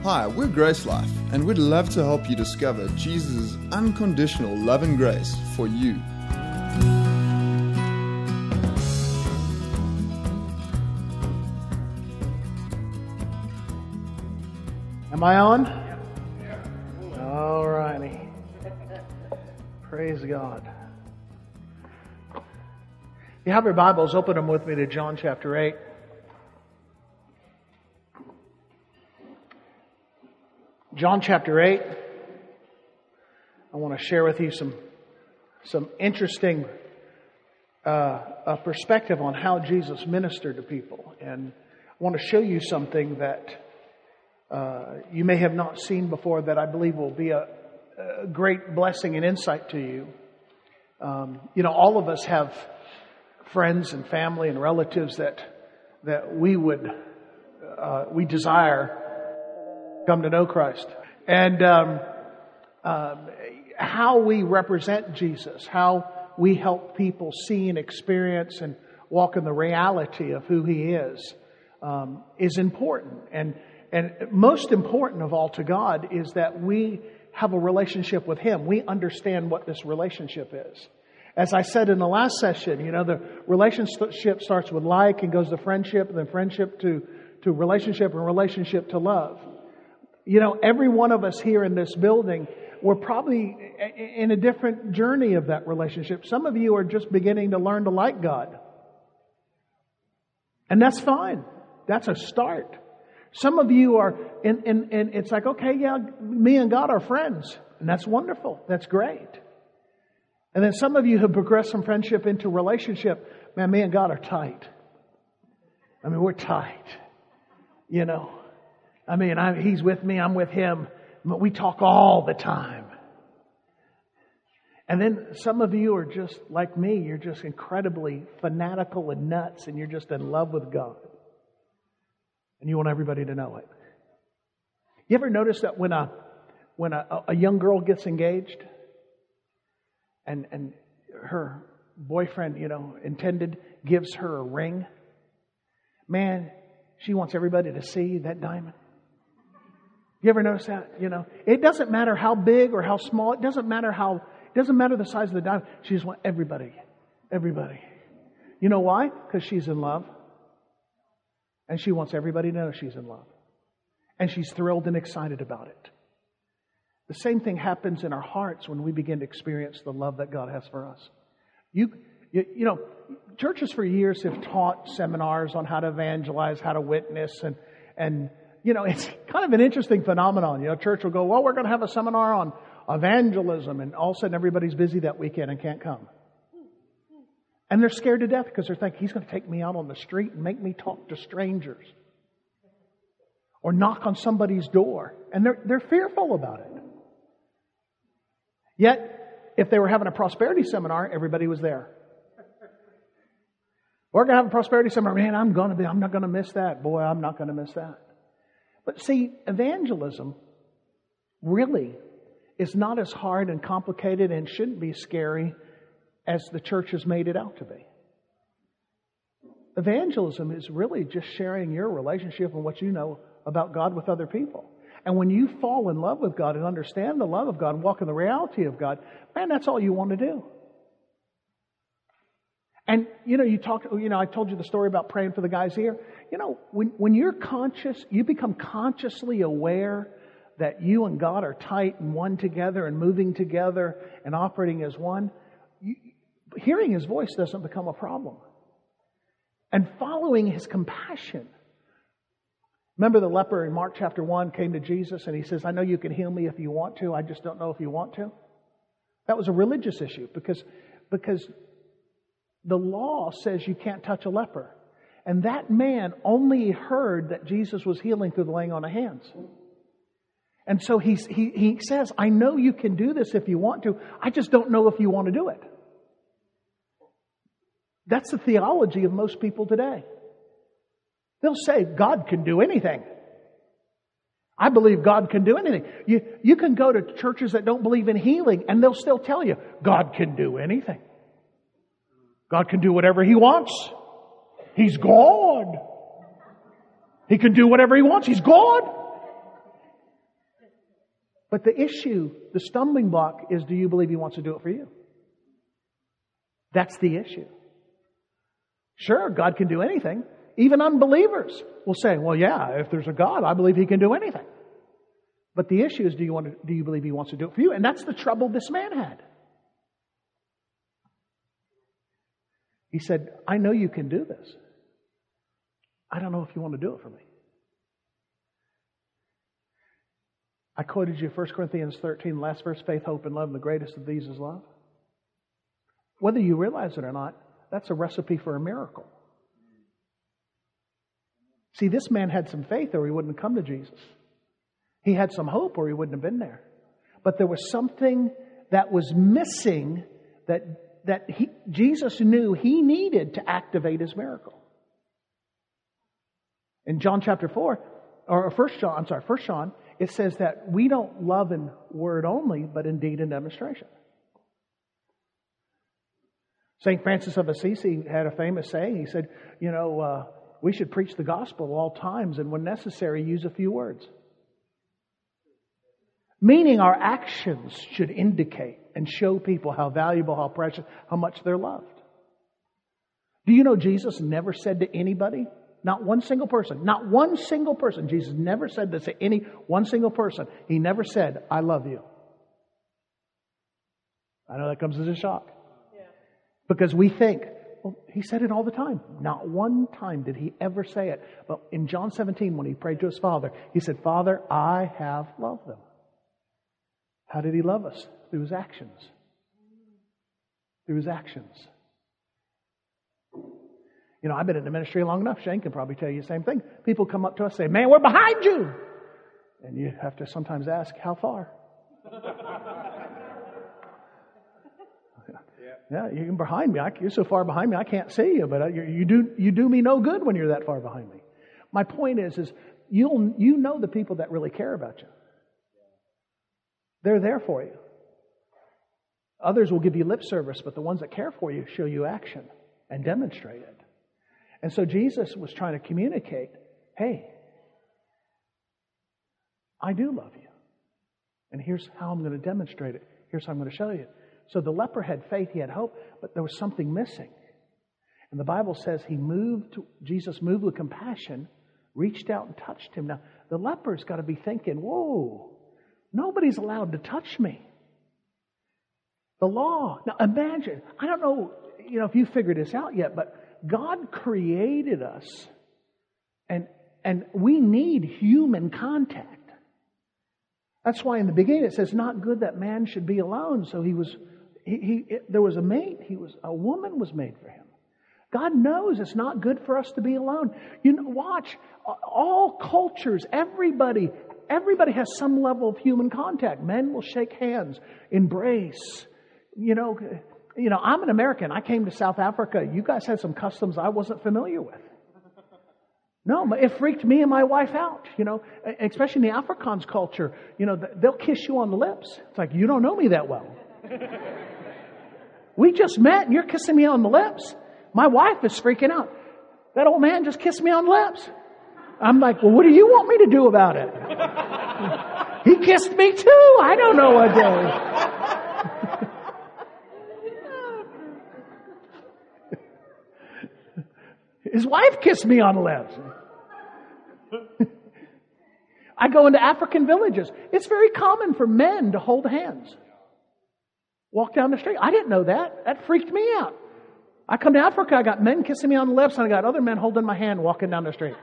Hi, we're Grace Life, and we'd love to help you discover Jesus' unconditional love and grace for you. Am I on? All righty. Praise God. If you have your Bibles, open them with me to John chapter 8. John chapter 8. I want to share with you some interesting perspective on how Jesus ministered to people. And I want to show you something that you may have not seen before that I believe will be a great blessing and insight to you. All of us have friends and family and relatives that we desire come to know Christ. And how we represent Jesus, how we help people see and experience and walk in the reality of who He is important. And most important of all to God is that we have a relationship with Him. We understand what this relationship is. As I said in the last session, the relationship starts with like and goes to friendship, and then friendship to relationship, and relationship to love. Every one of us here in this building, we're probably in a different journey of that relationship. Some of you are just beginning to learn to like God. And that's fine. That's a start. Some of you are, and it's like, okay, yeah, me and God are friends. And that's wonderful. That's great. And then some of you have progressed from friendship into relationship. Man, me and God are tight. We're tight. He's with me, I'm with Him. But we talk all the time. And then some of you are just like me. You're just incredibly fanatical and nuts. And you're just in love with God. And you want everybody to know it. You ever notice that when a young girl gets engaged and her boyfriend, intended, gives her a ring, man, she wants everybody to see that diamond. You ever notice that? It doesn't matter how big or how small. It doesn't matter the size of the diamond. She just wants everybody. You know why? Because she's in love. And she wants everybody to know she's in love. And she's thrilled and excited about it. The same thing happens in our hearts when we begin to experience the love that God has for us. Churches for years have taught seminars on how to evangelize, how to witness, and it's kind of an interesting phenomenon. Church will go, well, we're going to have a seminar on evangelism, and all of a sudden everybody's busy that weekend and can't come. And they're scared to death because they're thinking, he's going to take me out on the street and make me talk to strangers. Or knock on somebody's door. And they're fearful about it. Yet, if they were having a prosperity seminar, everybody was there. We're going to have a prosperity seminar. Man, I'm not going to miss that. Boy, I'm not going to miss that. But see, evangelism really is not as hard and complicated and shouldn't be scary as the church has made it out to be. Evangelism is really just sharing your relationship and what you know about God with other people. And when you fall in love with God and understand the love of God and walk in the reality of God, man, that's all you want to do. And, I told you the story about praying for the guys here. When you're conscious, you become consciously aware that you and God are tight and one together and moving together and operating as one. Hearing His voice doesn't become a problem. And following His compassion. Remember the leper in Mark chapter 1 came to Jesus and he says, I know you can heal me if you want to. I just don't know if you want to. That was a religious issue because the law says you can't touch a leper. And that man only heard that Jesus was healing through the laying on of hands. And so he says, I know you can do this if you want to. I just don't know if you want to do it. That's the theology of most people today. They'll say, God can do anything. I believe God can do anything. You can go to churches that don't believe in healing and they'll still tell you, God can do anything. God can do whatever He wants. He's God. He can do whatever He wants. He's God. But the issue, the stumbling block is, do you believe He wants to do it for you? That's the issue. Sure, God can do anything. Even unbelievers will say, well, yeah, if there's a God, I believe He can do anything. But the issue is, do you believe He wants to do it for you? And that's the trouble this man had. He said, I know you can do this. I don't know if you want to do it for me. I quoted you 1 Corinthians 13, last verse, faith, hope, and love, and the greatest of these is love. Whether you realize it or not, that's a recipe for a miracle. See, this man had some faith or he wouldn't have come to Jesus. He had some hope or he wouldn't have been there. But there was something that was missing that Jesus knew he needed to activate his miracle. In John chapter 4, or 1 John, it says that we don't love in word only, but in deed and demonstration. St. Francis of Assisi had a famous saying. He said, we should preach the gospel at all times and when necessary use a few words. Meaning our actions should indicate and show people how valuable, how precious, how much they're loved. Do you know Jesus never said to anybody, not one single person, Jesus never said this to any one single person. He never said, I love you. I know that comes as a shock. Yeah. Because we think, well, He said it all the time. Not one time did He ever say it. But in John 17, when He prayed to His Father, He said, Father, I have loved them. How did He love us? Through His actions. Through His actions. I've been in the ministry long enough. Shane can probably tell you the same thing. People come up to us and say, man, we're behind you. And you have to sometimes ask, how far? Yeah, you're behind me. You're so far behind me, I can't see you. But you do me no good when you're that far behind me. My point is you know the people that really care about you. They're there for you. Others will give you lip service, but the ones that care for you show you action and demonstrate it. And so Jesus was trying to communicate, hey, I do love you. And here's how I'm going to demonstrate it. Here's how I'm going to show you. So the leper had faith, he had hope, but there was something missing. And the Bible says Jesus moved with compassion, reached out and touched him. Now, the leper's got to be thinking, whoa, nobody's allowed to touch me. The law. Now imagine, I don't know, if you figured this out yet, but God created us and we need human contact. That's why in the beginning it says, not good that man should be alone. So there was a mate. A woman was made for him. God knows it's not good for us to be alone. Watch, all cultures, everybody has some level of human contact. Men will shake hands, embrace. I'm an American. I came to South Africa. You guys had some customs I wasn't familiar with. No, it freaked me and my wife out, especially in the Afrikaans culture. They'll kiss you on the lips. It's like, you don't know me that well. We just met and you're kissing me on the lips. My wife is freaking out. That old man just kissed me on the lips. I'm like, well, what do you want me to do about it? He kissed me too. I don't know what day. His wife kissed me on the lips. I go into African villages. It's very common for men to hold hands. Walk down the street. I didn't know that. That freaked me out. I come to Africa, I got men kissing me on the lips, and I got other men holding my hand walking down the street.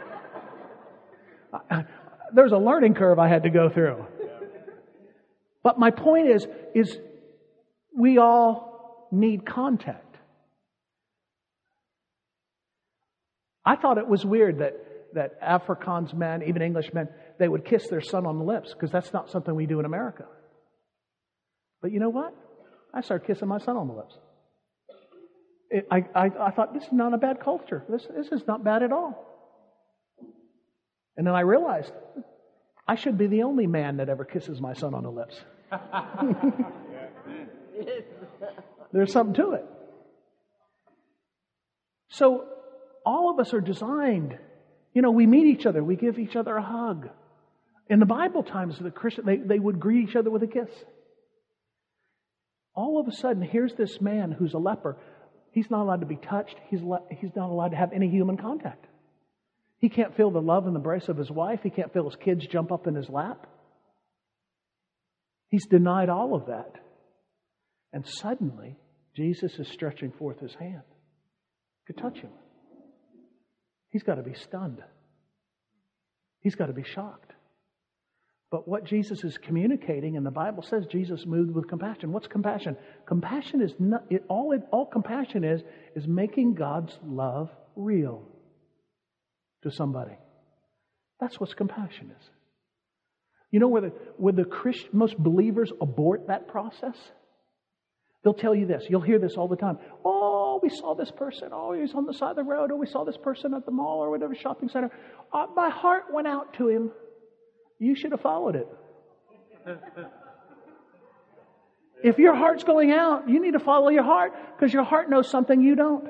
There's a learning curve I had to go through. But my point is we all need contact. I thought it was weird that Afrikaans men, even English men, they would kiss their son on the lips because that's not something we do in America. But you know what? I started kissing my son on the lips. I thought, this is not a bad culture. This is not bad at all. And then I realized I should be the only man that ever kisses my son on the lips. There's something to it. So all of us are designed. We meet each other. We give each other a hug. In the Bible times, the Christian, they would greet each other with a kiss. All of a sudden, here's this man who's a leper. He's not allowed to be touched. He's not allowed to have any human contact. He can't feel the love and embrace of his wife. He can't feel his kids jump up in his lap. He's denied all of that. And suddenly, Jesus is stretching forth his hand to touch him. He's got to be stunned. He's got to be shocked. But what Jesus is communicating, and the Bible says Jesus moved with compassion. What's compassion? Compassion is not all compassion is making God's love real to somebody. That's what compassion is. You know where most believers abort that process? They'll tell you this. You'll hear this all the time. Oh, we saw this person. Oh, he was on the side of the road. Oh, we saw this person at the mall or whatever shopping center. My heart went out to him. You should have followed it. If your heart's going out, you need to follow your heart because your heart knows something you don't.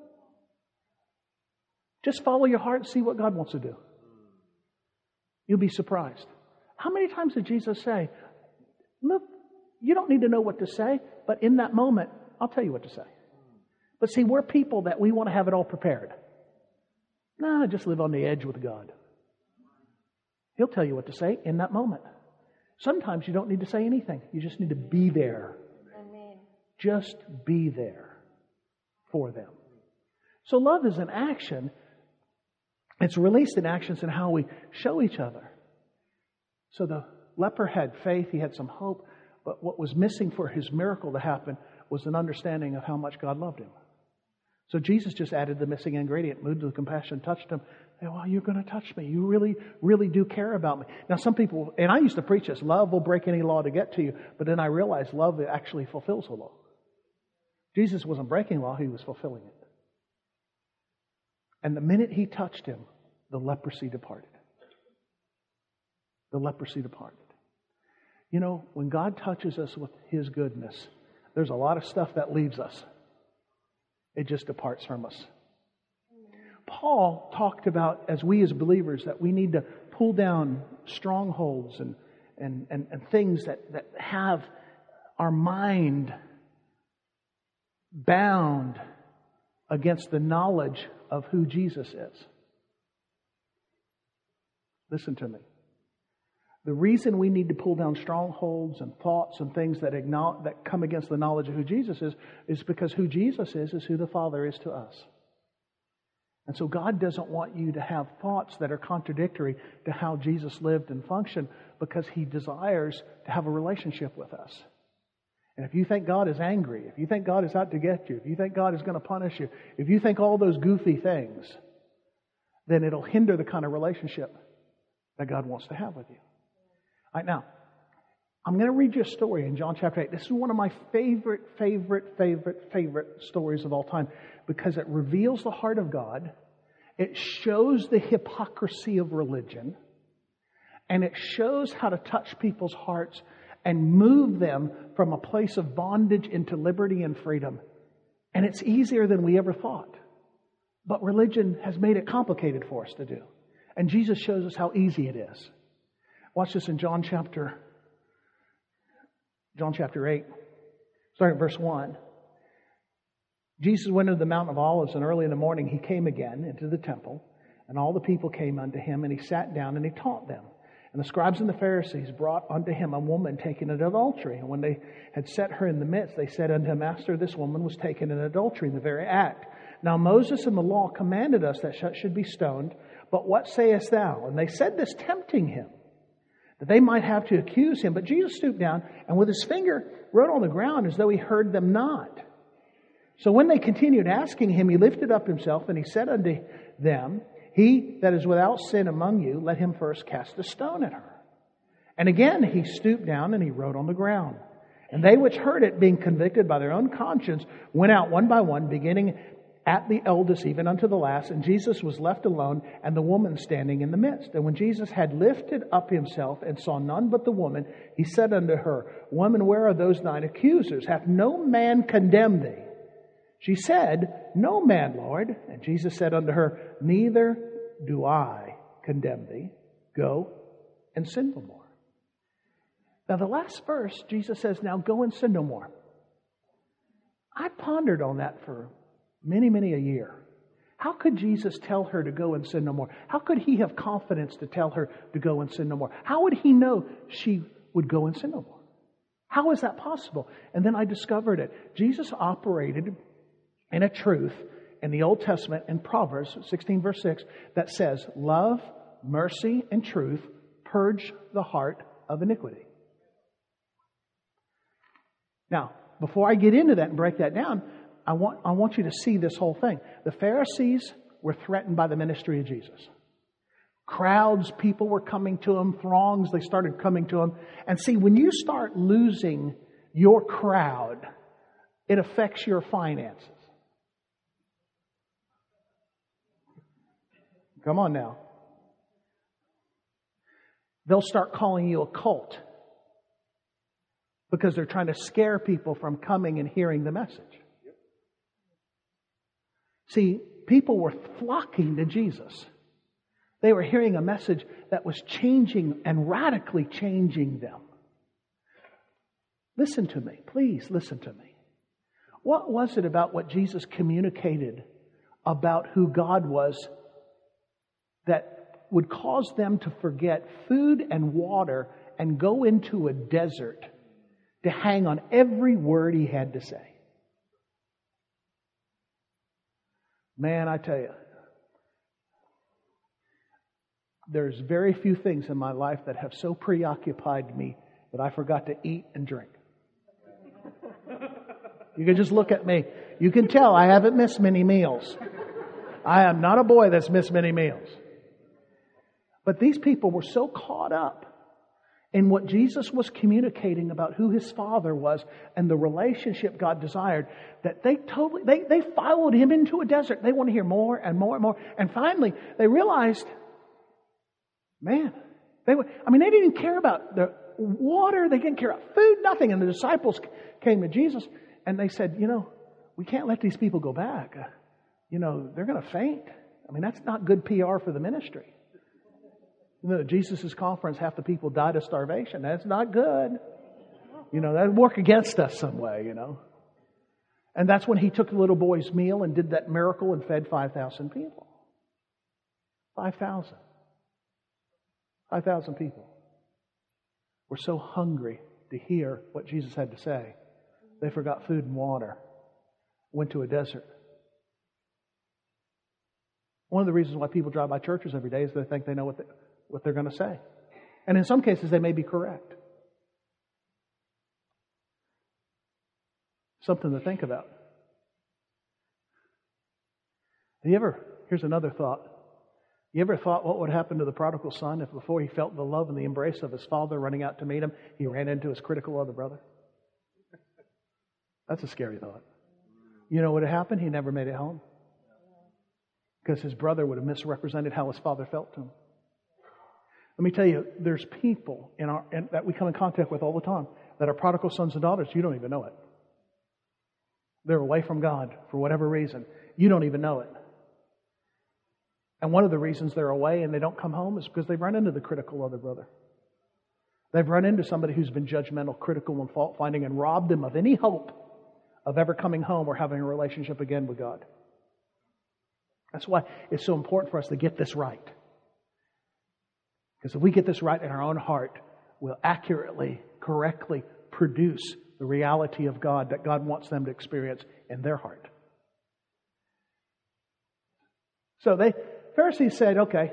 Just follow your heart and see what God wants to do. You'll be surprised. How many times did Jesus say, look, you don't need to know what to say, but in that moment, I'll tell you what to say. But see, we're people that we want to have it all prepared. No, just live on the edge with God. He'll tell you what to say in that moment. Sometimes you don't need to say anything. You just need to be there. Amen. Just be there for them. So love is an action. It's released in actions in how we show each other. So the leper had faith. He had some hope. But what was missing for his miracle to happen was an understanding of how much God loved him. So Jesus just added the missing ingredient, moved with compassion, touched him. Hey, well, you're going to touch me. You really, really do care about me. Now, some people, and I used to preach this, love will break any law to get to you. But then I realized love actually fulfills the law. Jesus wasn't breaking law, he was fulfilling it. And the minute he touched him, the leprosy departed. The leprosy departed. You know, when God touches us with his goodness, there's a lot of stuff that leaves us. It just departs from us. Paul talked about, as we as believers, that we need to pull down strongholds and things that have our mind bound against the knowledge of who Jesus is. Listen to me. The reason we need to pull down strongholds and thoughts and things that come against the knowledge of who Jesus is because who Jesus is who the Father is to us. And so God doesn't want you to have thoughts that are contradictory to how Jesus lived and functioned because he desires to have a relationship with us. And if you think God is angry, if you think God is out to get you, if you think God is going to punish you, if you think all those goofy things, then it'll hinder the kind of relationship that God wants to have with you. All right, now, I'm going to read you a story in John chapter 8. This is one of my favorite stories of all time because it reveals the heart of God. It shows the hypocrisy of religion. And it shows how to touch people's hearts and move them from a place of bondage into liberty and freedom. And it's easier than we ever thought. But religion has made it complicated for us to do. And Jesus shows us how easy it is. Watch this in John chapter 8, starting at verse 1. Jesus went into the Mount of Olives, and early in the morning he came again into the temple, and all the people came unto him, and he sat down and he taught them. And the scribes and the Pharisees brought unto him a woman taken in adultery. And when they had set her in the midst, they said unto him, Master, this woman was taken in adultery in the very act. Now Moses in the law commanded us that such should be stoned, but what sayest thou? And they said this, tempting him, that they might have to accuse him. But Jesus stooped down and with his finger wrote on the ground as though he heard them not. So when they continued asking him, he lifted up himself and he said unto them, He that is without sin among you, let him first cast a stone at her. And again he stooped down and he wrote on the ground. And they which heard it, being convicted by their own conscience, went out one by one, beginning at the eldest, even unto the last, and Jesus was left alone, and the woman standing in the midst. And when Jesus had lifted up himself, and saw none but the woman, he said unto her, Woman, where are those thine accusers? Hath no man condemned thee? She said, No man, Lord. And Jesus said unto her, Neither do I condemn thee. Go, and sin no more. Now the last verse, Jesus says, now go and sin no more. I pondered on that for many, many a year. How could Jesus tell her to go and sin no more? How could he have confidence to tell her to go and sin no more? How would he know she would go and sin no more? How is that possible? And then I discovered it. Jesus operated in a truth in the Old Testament in Proverbs 16 verse 6 that says, love, mercy, and truth purge the heart of iniquity. Now, before I get into that and break that down, I want you to see this whole thing. The Pharisees were threatened by the ministry of Jesus. Crowds, people were coming to him, throngs, they started coming to him. And see, when you start losing your crowd, it affects your finances. Come on now. They'll start calling you a cult because they're trying to scare people from coming and hearing the message. See, people were flocking to Jesus. They were hearing a message that was changing and radically changing them. Listen to me. Please listen to me. What was it about what Jesus communicated about who God was that would cause them to forget food and water and go into a desert to hang on every word he had to say? Man, I tell you, there's very few things in my life that have so preoccupied me that I forgot to eat and drink. You can just look at me. You can tell I haven't missed many meals. I am not a boy that's missed many meals. But these people were so caught up in what Jesus was communicating about who his Father was and the relationship God desired, that they followed him into a desert. They want to hear more and more and more. And finally, they realized, man, they didn't even care about the water. They didn't care about food, nothing. And the disciples came to Jesus and they said, we can't let these people go back. They're going to faint. That's not good PR for the ministry. At Jesus' conference, half the people died of starvation. That's not good. That would work against us some way, And that's when he took the little boy's meal and did that miracle and fed 5,000 people. 5,000. 5,000 people were so hungry to hear what Jesus had to say. They forgot food and water. Went to a desert. One of the reasons why people drive by churches every day is they think they know what they're going to say. And in some cases, they may be correct. Something to think about. Here's another thought. You ever thought what would happen to the prodigal son if before he felt the love and the embrace of his father running out to meet him, he ran into his critical other brother? That's a scary thought. You know what had happened? He never made it home. Because his brother would have misrepresented how his father felt to him. Let me tell you, there's people that we come in contact with all the time that are prodigal sons and daughters. You don't even know it. They're away from God for whatever reason. You don't even know it. And one of the reasons they're away and they don't come home is because they've run into the critical other brother. They've run into somebody who's been judgmental, critical, and fault-finding and robbed them of any hope of ever coming home or having a relationship again with God. That's why it's so important for us to get this right. Because if we get this right in our own heart, we'll accurately, correctly produce the reality of God that God wants them to experience in their heart. So the Pharisees said, okay,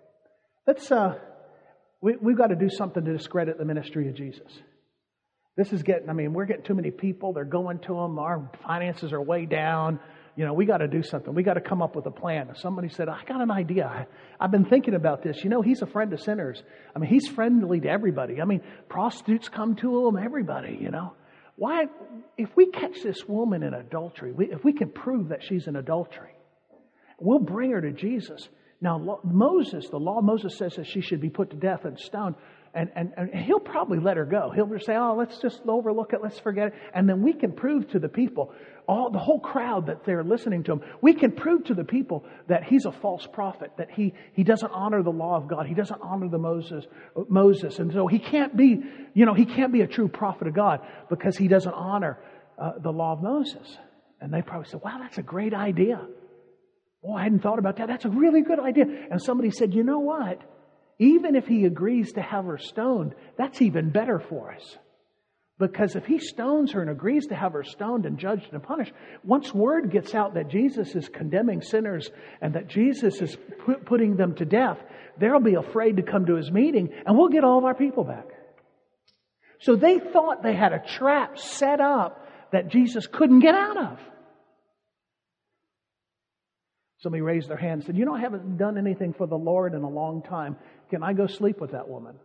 we've got to do something to discredit the ministry of Jesus. This is we're getting too many people. They're going to him. Our finances are way down. We got to do something. We got to come up with a plan. Somebody said, I got an idea. I've been thinking about this. He's a friend of sinners. He's friendly to everybody. Prostitutes come to him, everybody, Why, if we catch this woman in adultery, if we can prove that she's in adultery, we'll bring her to Jesus. Now, the law of Moses says that she should be put to death and stoned. And he'll probably let her go. He'll just say, oh, let's just overlook it. Let's forget it. And then we can prove to the people, the whole crowd that they're listening to him, we can prove to the people that he's a false prophet, that he doesn't honor the law of God. He doesn't honor the Moses. And so he can't be a true prophet of God because he doesn't honor the law of Moses. And they probably said, wow, that's a great idea. Oh, I hadn't thought about that. That's a really good idea. And somebody said, you know what? Even if he agrees to have her stoned, that's even better for us. Because if he stones her and agrees to have her stoned and judged and punished, once word gets out that Jesus is condemning sinners and that Jesus is putting them to death, they'll be afraid to come to his meeting and we'll get all of our people back. So they thought they had a trap set up that Jesus couldn't get out of. Somebody raised their hand and said, I haven't done anything for the Lord in a long time. Can I go sleep with that woman?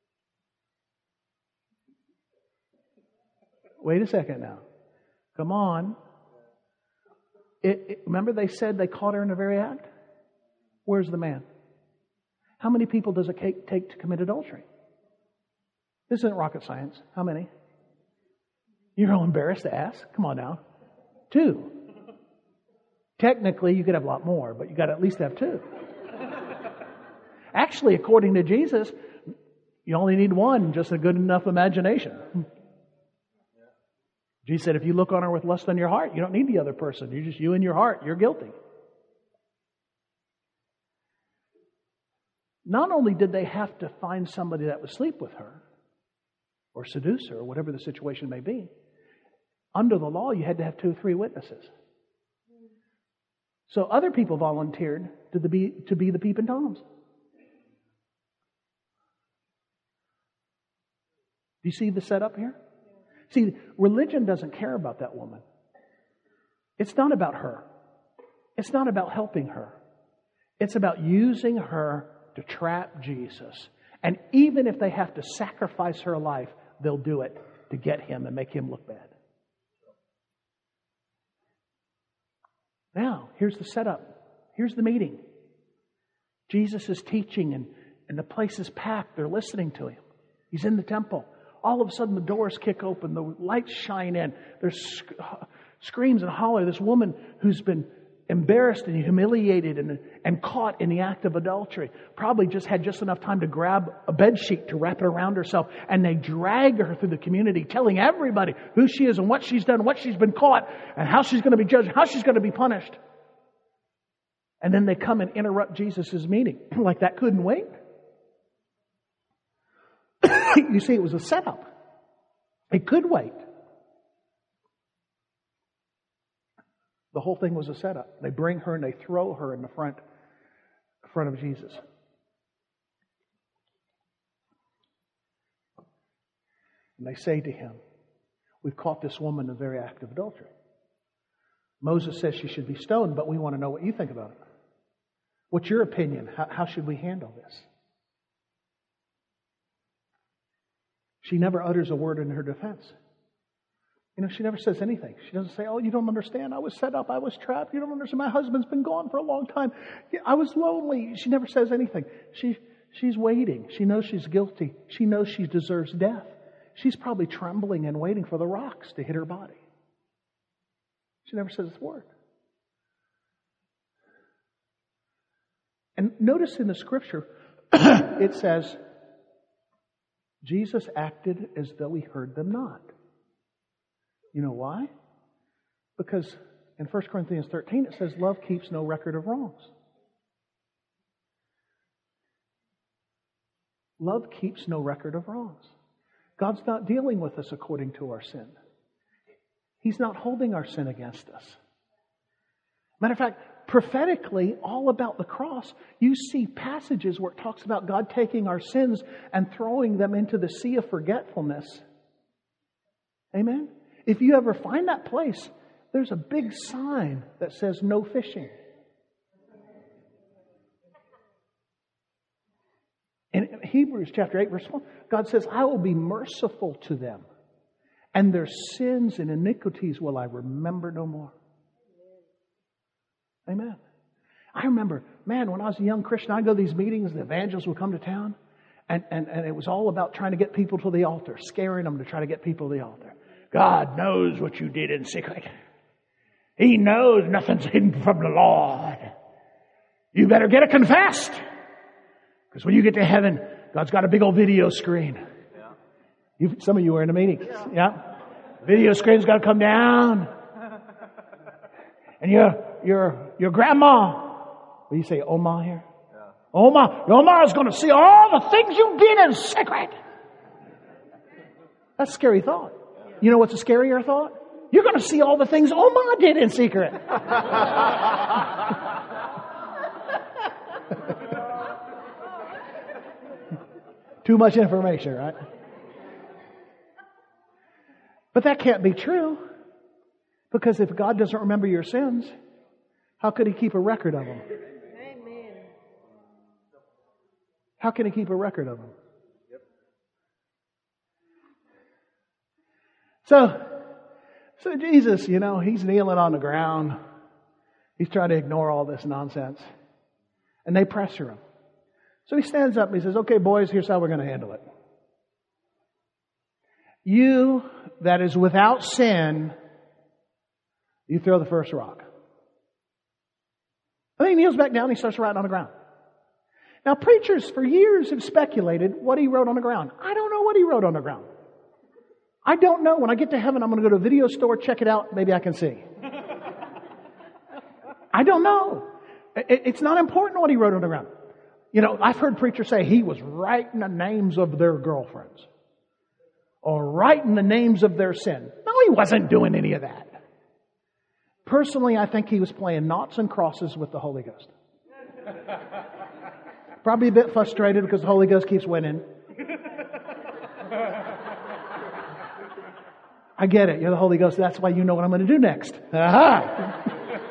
Wait a second now. Come on. Remember they said they caught her in the very act? Where's the man? How many people does it take to commit adultery? This isn't rocket science. How many? You're all embarrassed to ask? Come on now. 2. Technically, you could have a lot more, but you got to at least have 2. Actually, according to Jesus, you only need 1, just a good enough imagination. Jesus said, if you look on her with lust on your heart, you don't need the other person. You're just you in your heart. You're guilty. Not only did they have to find somebody that would sleep with her or seduce her or whatever the situation may be, under the law, you had to have 2 or 3 witnesses. So other people volunteered to be the peeping toms. Do you see the setup here? See, religion doesn't care about that woman. It's not about her. It's not about helping her. It's about using her to trap Jesus. And even if they have to sacrifice her life, they'll do it to get him and make him look bad. Now, here's the setup. Here's the meeting. Jesus is teaching and the place is packed. They're listening to him. He's in the temple. All of a sudden the doors kick open. The lights shine in. There's screams and holler. This woman who's been embarrassed and humiliated and caught in the act of adultery probably just had enough time to grab a bed sheet to wrap it around herself. And they drag her through the community telling everybody who she is and what she's done, what she's been caught, and how she's going to be judged, how she's going to be punished. And then they come and interrupt Jesus' meeting. Like that couldn't wait. You see, it was a setup. It could wait. The whole thing was a setup. They bring her and they throw her in the front of Jesus. And they say to him, we've caught this woman in the very act of adultery. Moses says she should be stoned, but we want to know what you think about it. What's your opinion? How should we handle this? She never utters a word in her defense. She never says anything. She doesn't say, oh, you don't understand. I was set up. I was trapped. You don't understand. My husband's been gone for a long time. I was lonely. She never says anything. She's waiting. She knows she's guilty. She knows she deserves death. She's probably trembling and waiting for the rocks to hit her body. She never says a word. And notice in the scripture, it says, Jesus acted as though he heard them not. You know why? Because in 1 Corinthians 13 it says love keeps no record of wrongs. Love keeps no record of wrongs. God's not dealing with us according to our sin. He's not holding our sin against us. Matter of fact, prophetically, all about the cross, you see passages where it talks about God taking our sins and throwing them into the sea of forgetfulness. Amen? If you ever find that place, there's a big sign that says no fishing. In Hebrews chapter 8, verse 1, God says, I will be merciful to them, and their sins and iniquities will I remember no more. Amen. I remember, when I was a young Christian, I'd go to these meetings, the evangelists would come to town, And it was all about trying to get people to the altar, scaring them to try to get people to the altar. God knows what you did in secret. He knows nothing's hidden from the Lord. You better get it confessed. Because when you get to heaven, God's got a big old video screen. Some of you were in the meetings. Yeah. Video screen's got to come down. And your grandma, what do you say, Oma here? Yeah. Oma's going to see all the things you did in secret. That's a scary thought. You know what's a scarier thought? You're going to see all the things Oma did in secret. Too much information, right? But that can't be true. Because if God doesn't remember your sins, how could He keep a record of them? Amen. How can He keep a record of them? Yep. So Jesus, He's kneeling on the ground. He's trying to ignore all this nonsense. And they pressure Him. So He stands up and He says, okay, boys, here's how we're going to handle it. You that is without sin, you throw the first rock. And then He kneels back down and He starts writing on the ground. Now, preachers for years have speculated what He wrote on the ground. I don't know what He wrote on the ground. I don't know. When I get to heaven, I'm going to go to a video store, check it out. Maybe I can see. I don't know. It's not important what He wrote on the ground. I've heard preachers say He was writing the names of their girlfriends. Or writing the names of their sin. No, He wasn't doing any of that. Personally, I think He was playing noughts and crosses with the Holy Ghost. Probably a bit frustrated because the Holy Ghost keeps winning. I get it. You're the Holy Ghost. That's why you know what I'm going to do next. Aha!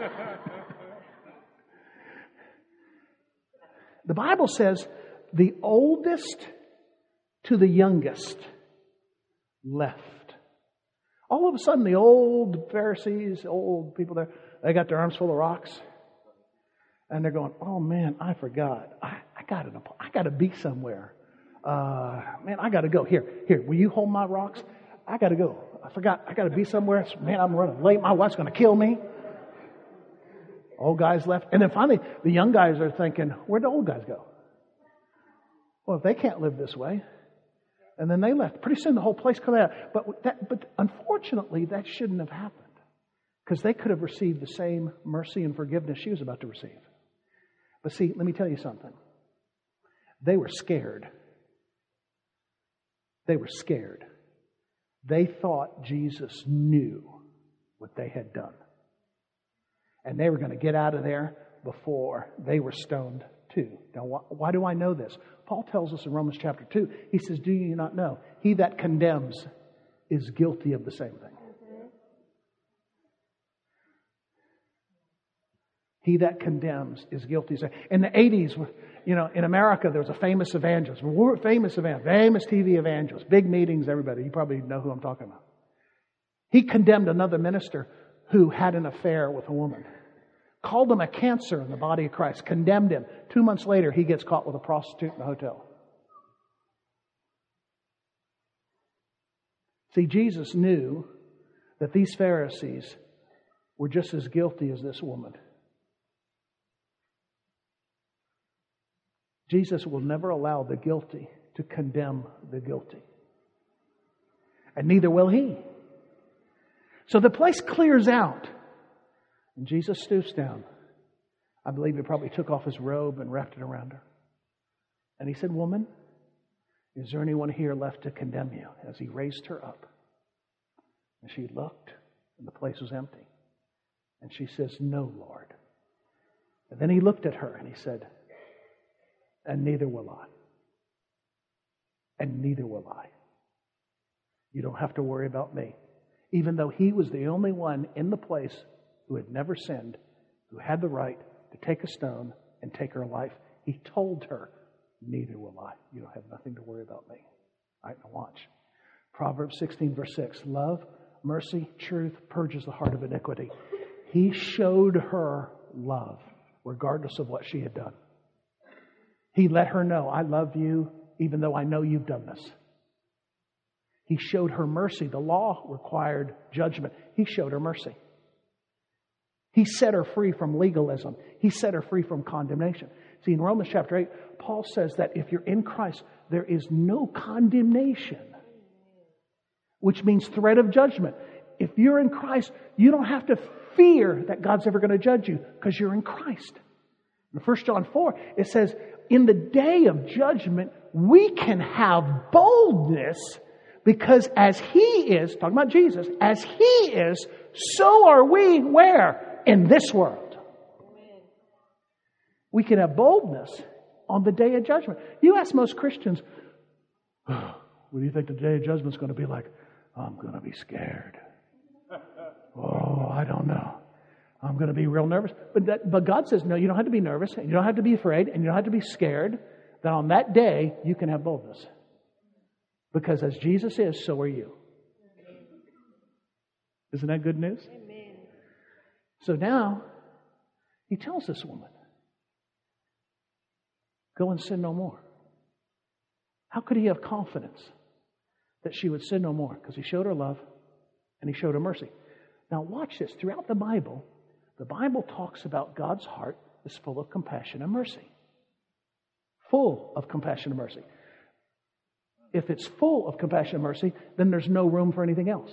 The Bible says the oldest to the youngest left. All of a sudden, the old Pharisees, old people there, they got their arms full of rocks. And they're going, oh man, I forgot. I got to be somewhere. Man, I got to go. Here, will you hold my rocks? I got to go. I forgot. I got to be somewhere. Man, I'm running late. My wife's going to kill me. Old guys left. And then finally, the young guys are thinking, where'd the old guys go? Well, if they can't live this way. And then they left. Pretty soon the whole place come out. But unfortunately, that shouldn't have happened. Because they could have received the same mercy and forgiveness she was about to receive. But see, let me tell you something. They were scared. They were scared. They thought Jesus knew what they had done. And they were going to get out of there before they were stoned too. Now, why do I know this? Paul tells us in Romans chapter 2, he says, do you not know? He that condemns is guilty of the same thing. He that condemns is guilty. In the 80s, in America, there was a famous evangelist. Famous TV evangelist. Big meetings, everybody. You probably know who I'm talking about. He condemned another minister who had an affair with a woman. Called him a cancer in the body of Christ. Condemned him. 2 months later, he gets caught with a prostitute in a hotel. See, Jesus knew that these Pharisees were just as guilty as this woman. Jesus will never allow the guilty to condemn the guilty. And neither will He. So the place clears out. And Jesus stoops down. I believe He probably took off His robe and wrapped it around her. And He said, woman, is there anyone here left to condemn you? As He raised her up. And she looked, and the place was empty. And she says, no, Lord. And then He looked at her and He said, and neither will I. And neither will I. You don't have to worry about me. Even though He was the only one in the place who had never sinned, who had the right to take a stone and take her life, He told her, neither will I. You don't have nothing to worry about me. All right, now watch. Proverbs 16, verse 6. Love, mercy, truth purges the heart of iniquity. He showed her love, regardless of what she had done. He let her know, I love you even though I know you've done this. He showed her mercy. The law required judgment. He showed her mercy. He set her free from legalism. He set her free from condemnation. See, in Romans chapter 8, Paul says that if you're in Christ, there is no condemnation, which means threat of judgment. If you're in Christ, you don't have to fear that God's ever going to judge you because you're in Christ. In 1 John 4, it says, in the day of judgment, we can have boldness because as He is, talking about Jesus, as He is, so are we where? In this world. We can have boldness on the day of judgment. You ask most Christians, what do you think the day of judgment is going to be like? I'm going to be scared. Oh, I don't know. I'm going to be real nervous. But God says, no, you don't have to be nervous, and you don't have to be afraid, and you don't have to be scared. That on that day, you can have boldness. Because as Jesus is, so are you. Isn't that good news? Amen. So now, He tells this woman, go and sin no more. How could He have confidence that she would sin no more? Because He showed her love and He showed her mercy. Now watch this. Throughout the Bible talks about God's heart is full of compassion and mercy. Full of compassion and mercy. If it's full of compassion and mercy, then there's no room for anything else.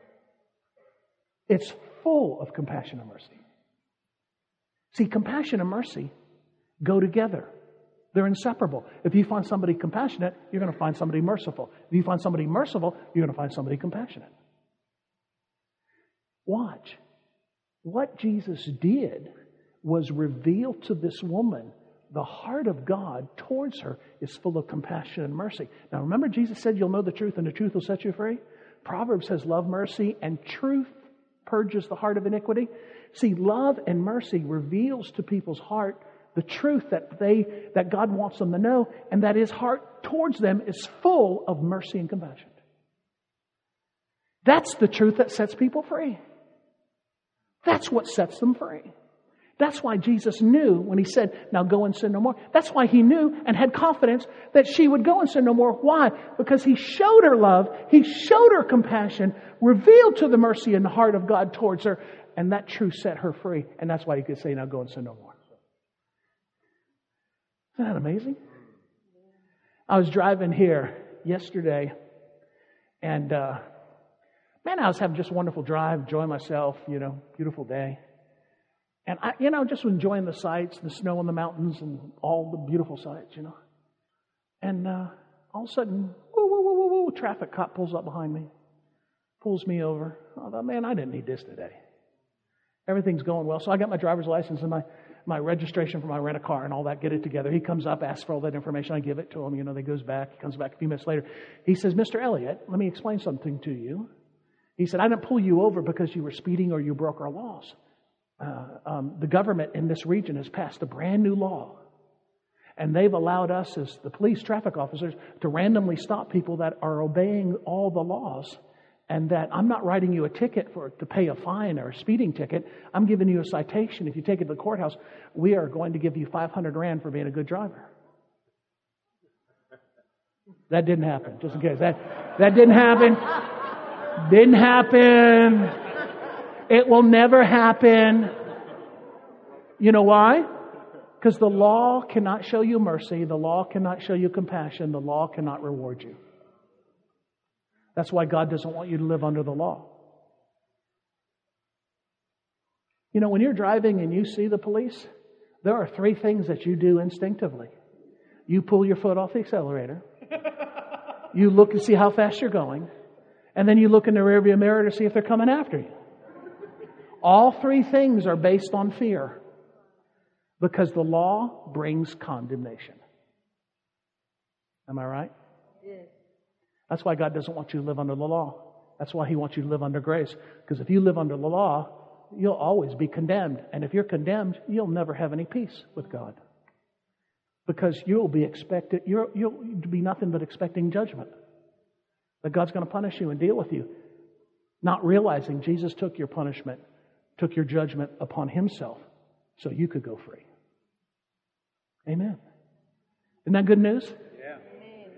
It's full of compassion and mercy. See, compassion and mercy go together. They're inseparable. If you find somebody compassionate, you're going to find somebody merciful. If you find somebody merciful, you're going to find somebody compassionate. Watch. What Jesus did was reveal to this woman the heart of God towards her is full of compassion and mercy. Now remember, Jesus said you'll know the truth and the truth will set you free? Proverbs says love, mercy, and truth purges the heart of iniquity. See, love and mercy reveals to people's heart the truth that God wants them to know, and that His heart towards them is full of mercy and compassion. That's the truth that sets people free. That's what sets them free. That's why Jesus knew when He said, now go and sin no more. That's why He knew and had confidence that she would go and sin no more. Why? Because He showed her love. He showed her compassion, revealed to the mercy in the heart of God towards her, and that truth set her free. And that's why He could say, now go and sin no more. Isn't that amazing? I was driving here yesterday, and man, I was having just a wonderful drive, enjoying myself, beautiful day. And I, just enjoying the sights, the snow on the mountains and all the beautiful sights, And all of a sudden, woo, traffic cop pulls up behind me, pulls me over. I thought, man, I didn't need this today. Everything's going well. So I got my driver's license and my registration for my rent-a-car and all that, get it together. He comes up, asks for all that information. I give it to him. He goes back. He comes back a few minutes later. He says, Mr. Elliott, let me explain something to you. He said, I didn't pull you over because you were speeding or you broke our laws. The government in this region has passed a brand new law. And they've allowed us as the police traffic officers to randomly stop people that are obeying all the laws. And that I'm not writing you a ticket to pay a fine or a speeding ticket. I'm giving you a citation. If you take it to the courthouse, we are going to give you 500 Rand for being a good driver. That didn't happen, just in case. That didn't happen. Didn't happen. It will never happen. You know why? Because the law cannot show you mercy. The law cannot show you compassion. The law cannot reward you. That's why God doesn't want you to live under the law. When you're driving and you see the police, there are 3 things that you do instinctively. You pull your foot off the accelerator. You look and see how fast you're going. And then you look in the rearview mirror to see if they're coming after you. All 3 things are based on fear. Because the law brings condemnation. Am I right? Yes. That's why God doesn't want you to live under the law. That's why He wants you to live under grace. Because if you live under the law, you'll always be condemned. And if you're condemned, you'll never have any peace with God. Because you'll be nothing but expecting judgment. That God's going to punish you and deal with you. Not realizing Jesus took your punishment, took your judgment upon Himself so you could go free. Amen. Isn't that good news? Yeah.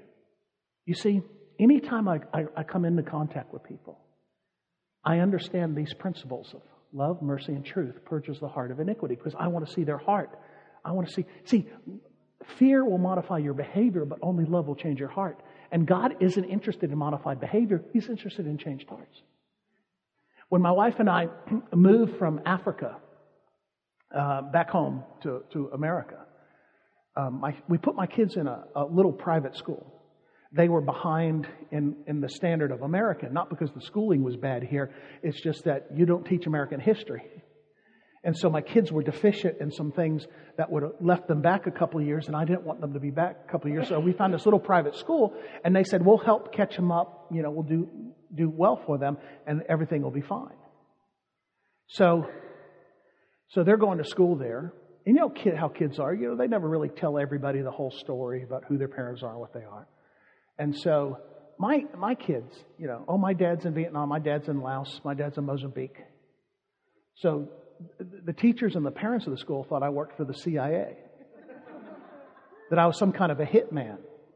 You see, anytime I come into contact with people, I understand these principles of love, mercy, and truth purges the heart of iniquity, because I want to see their heart. I want to see, fear will modify your behavior, but only love will change your heart. And God isn't interested in modified behavior. He's interested in changed hearts. When my wife and I moved from Africa back home to America, we put my kids in a little private school. They were behind in the standard of America, not because the schooling was bad here. It's just that you don't teach American history. And so my kids were deficient in some things that would have left them back a couple of years, and I didn't want them to be back a couple of years. So we found this little private school, and they said, we'll help catch them up. We'll do well for them, and everything will be fine. So they're going to school there. And how kids are. They never really tell everybody the whole story about who their parents are and what they are. And so my kids, my dad's in Vietnam, my dad's in Laos, my dad's in Mozambique. So the teachers and the parents of the school thought I worked for the CIA, that I was some kind of a hitman.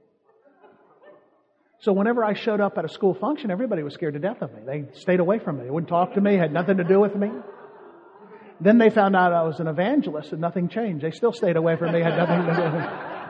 So whenever I showed up at a school function, everybody was scared to death of me. They stayed away from me. They wouldn't talk to me, had nothing to do with me. Then they found out I was an evangelist and nothing changed. They still stayed away from me, had nothing to do with me.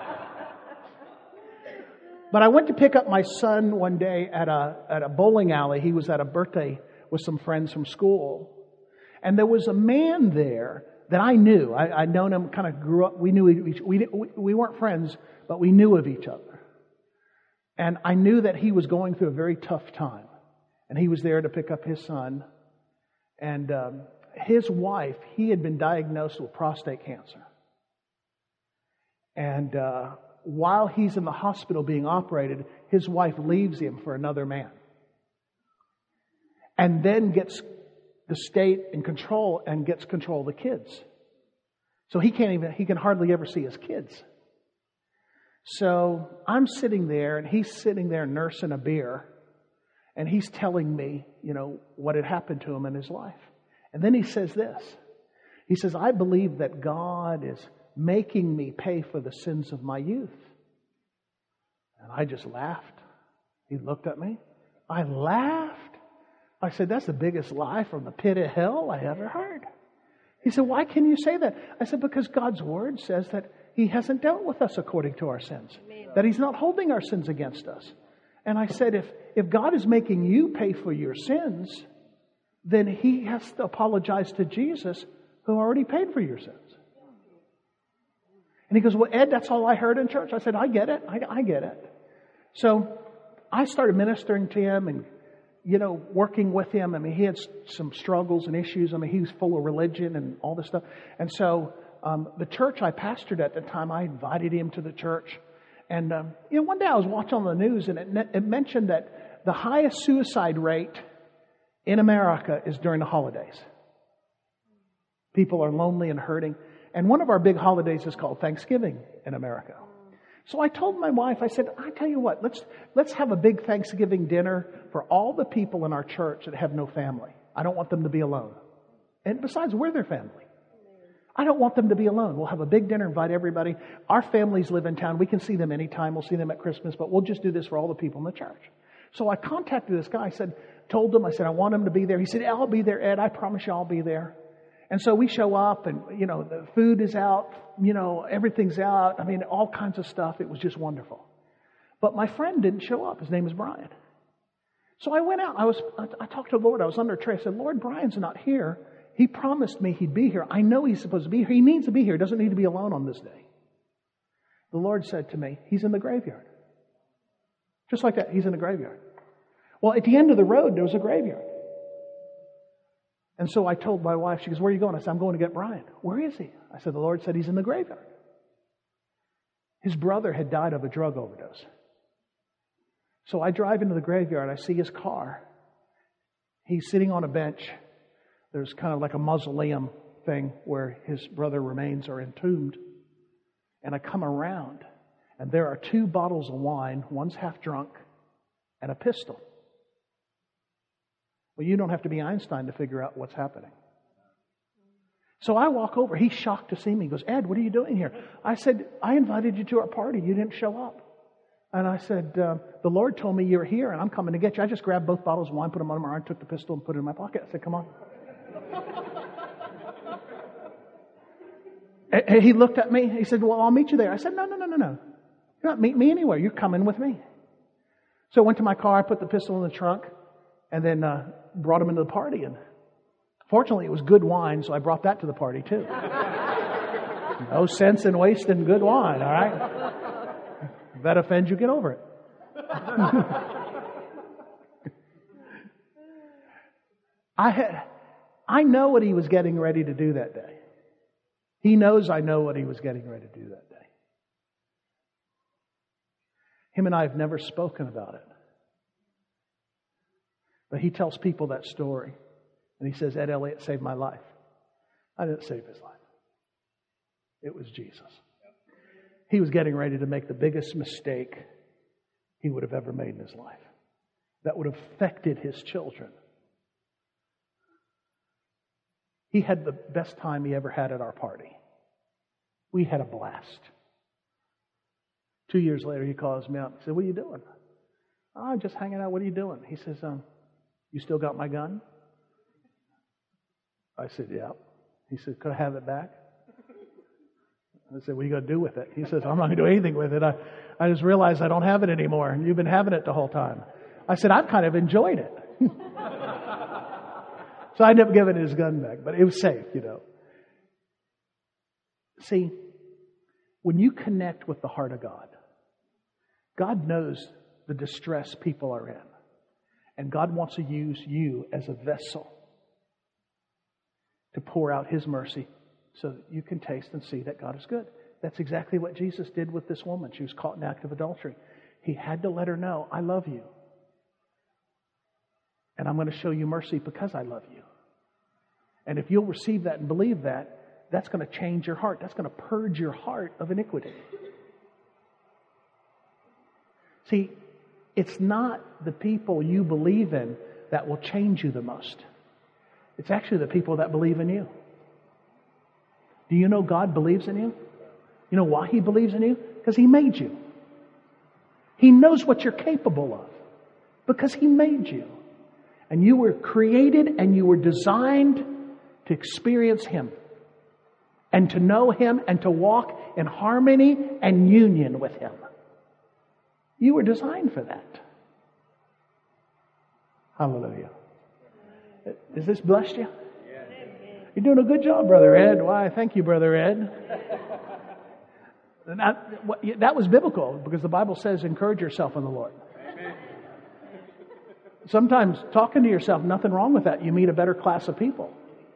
But I went to pick up my son one day at a bowling alley. He was at a birthday with some friends from school. And there was a man there that I knew. I'd known him, kind of grew up. We knew we weren't friends, but we knew of each other. And I knew that he was going through a very tough time. And he was there to pick up his son. And his wife, he had been diagnosed with prostate cancer. And while he's in the hospital being operated, his wife leaves him for another man. And then gets the state in control and gets control of the kids. So he can hardly ever see his kids. So I'm sitting there and he's sitting there nursing a beer. And he's telling me, what had happened to him in his life. And then he says this. He says, I believe that God is making me pay for the sins of my youth. And I just laughed. He looked at me. I laughed. I said, that's the biggest lie from the pit of hell I ever heard. He said, why can you say that? I said, because God's word says that He hasn't dealt with us according to our sins. Amen. That He's not holding our sins against us. And I said, if God is making you pay for your sins, then He has to apologize to Jesus, who already paid for your sins. And he goes, well, Ed, that's all I heard in church. I said, I get it. I get it. So I started ministering to him and, working with him. I mean, he had some struggles and issues. I mean, he was full of religion and all this stuff. And so the church I pastored at the time, I invited him to the church. And, one day I was watching on the news and it mentioned that the highest suicide rate in America is during the holidays. People are lonely and hurting. And one of our big holidays is called Thanksgiving in America. So I told my wife, I said, I tell you what, let's have a big Thanksgiving dinner for all the people in our church that have no family. I don't want them to be alone. And besides, we're their family. I don't want them to be alone. We'll have a big dinner, invite everybody. Our families live in town. We can see them anytime. We'll see them at Christmas, but we'll just do this for all the people in the church. So I contacted this guy. Told him, I want him to be there. He said, I'll be there, Ed. I promise you I'll be there. And so we show up and, the food is out, everything's out. I mean, all kinds of stuff. It was just wonderful. But my friend didn't show up. His name is Brian. So I went out. I talked to the Lord. I was under a tree. I said, Lord, Brian's not here. He promised me he'd be here. I know he's supposed to be here. He needs to be here. He doesn't need to be alone on this day. The Lord said to me, he's in the graveyard. Just like that, he's in the graveyard. Well, at the end of the road, there was a graveyard. And so I told my wife, she goes, where are you going? I said, I'm going to get Brian. Where is he? I said, the Lord said he's in the graveyard. His brother had died of a drug overdose. So I drive into the graveyard. I see his car. He's sitting on a bench. There's kind of like a mausoleum thing where his brother remains are entombed. And I come around, and there are 2 bottles of wine. One's half drunk, and a pistol. Well, you don't have to be Einstein to figure out what's happening. So I walk over. He's shocked to see me. He goes, Ed, what are you doing here? I said, I invited you to our party. You didn't show up. And I said, the Lord told me you're here and I'm coming to get you. I just grabbed both bottles of wine, put them on my arm, took the pistol and put it in my pocket. I said, come on. And he looked at me. He said, well, I'll meet you there. I said, no. You're not meeting me anywhere. You're coming with me. So I went to my car, I put the pistol in the trunk, and then brought him into the party. And fortunately, it was good wine, so I brought that to the party too. No sense in wasting good wine, all right? If that offends you, get over it. I know what he was getting ready to do that day. He knows I know what he was getting ready to do that day. Him and I have never spoken about it. But he tells people that story. And he says, Ed Elliott saved my life. I didn't save his life. It was Jesus. He was getting ready to make the biggest mistake he would have ever made in his life. That would have affected his children. He had the best time he ever had at our party. We had a blast. 2 years later, he calls me up and said, what are you doing? Oh, I'm just hanging out. What are you doing? He says, you still got my gun? I said, yeah. He said, could I have it back? I said, what are you going to do with it? He says, I'm not going to do anything with it. I just realized I don't have it anymore. And you've been having it the whole time. I said, I've kind of enjoyed it. So I ended up giving his gun back, but it was safe, you know. See, when you connect with the heart of God, God knows the distress people are in. And God wants to use you as a vessel to pour out His mercy so that you can taste and see that God is good. That's exactly what Jesus did with this woman. She was caught in an act of adultery. He had to let her know, I love you. And I'm going to show you mercy because I love you. And if you'll receive that and believe that, that's going to change your heart. That's going to purge your heart of iniquity. See, it's not the people you believe in that will change you the most. It's actually the people that believe in you. Do you know God believes in you? You know why He believes in you? Because He made you. He knows what you're capable of because He made you. And you were created and you were designed to experience Him and to know Him and to walk in harmony and union with Him. You were designed for that. Hallelujah. Has this blessed you? You're doing a good job, Brother Ed. Why, thank you, Brother Ed. That was biblical because the Bible says encourage yourself in the Lord. Sometimes talking to yourself, nothing wrong with that. You meet a better class of people.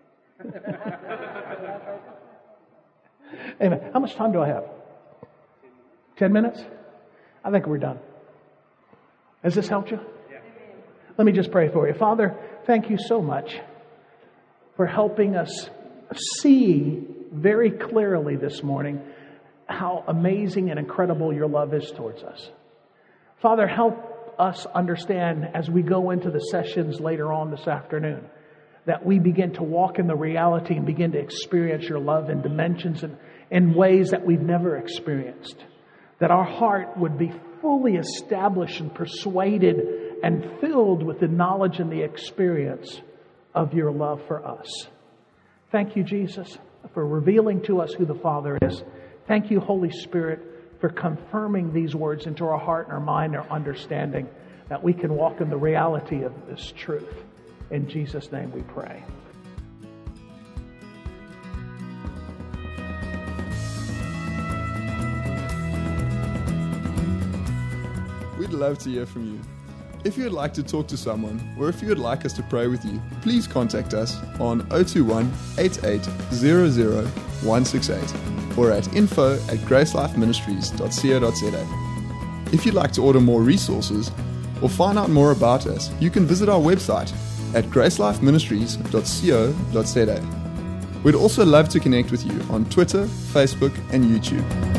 Amen. How much time do I have? 10 minutes? I think we're done. Has this helped you? Let me just pray for you. Father, thank you so much for helping us see very clearly this morning how amazing and incredible your love is towards us. Father, help us understand as we go into the sessions later on this afternoon that we begin to walk in the reality and begin to experience your love in dimensions and in ways that we've never experienced. That our heart would be fully established and persuaded and filled with the knowledge and the experience of your love for us. Thank you, Jesus, for revealing to us who the Father is. Thank you, Holy Spirit, for confirming these words into our heart and our mind, our understanding, that we can walk in the reality of this truth. In Jesus' name we pray. We'd love to hear from you. If you would like to talk to someone, or if you would like us to pray with you, please contact us on 021 8800 168 or at info@gracelifeministries.co.za. If you'd like to order more resources or find out more about us, you can visit our website at gracelifeministries.co.za. We'd also love to connect with you on Twitter, Facebook, and YouTube.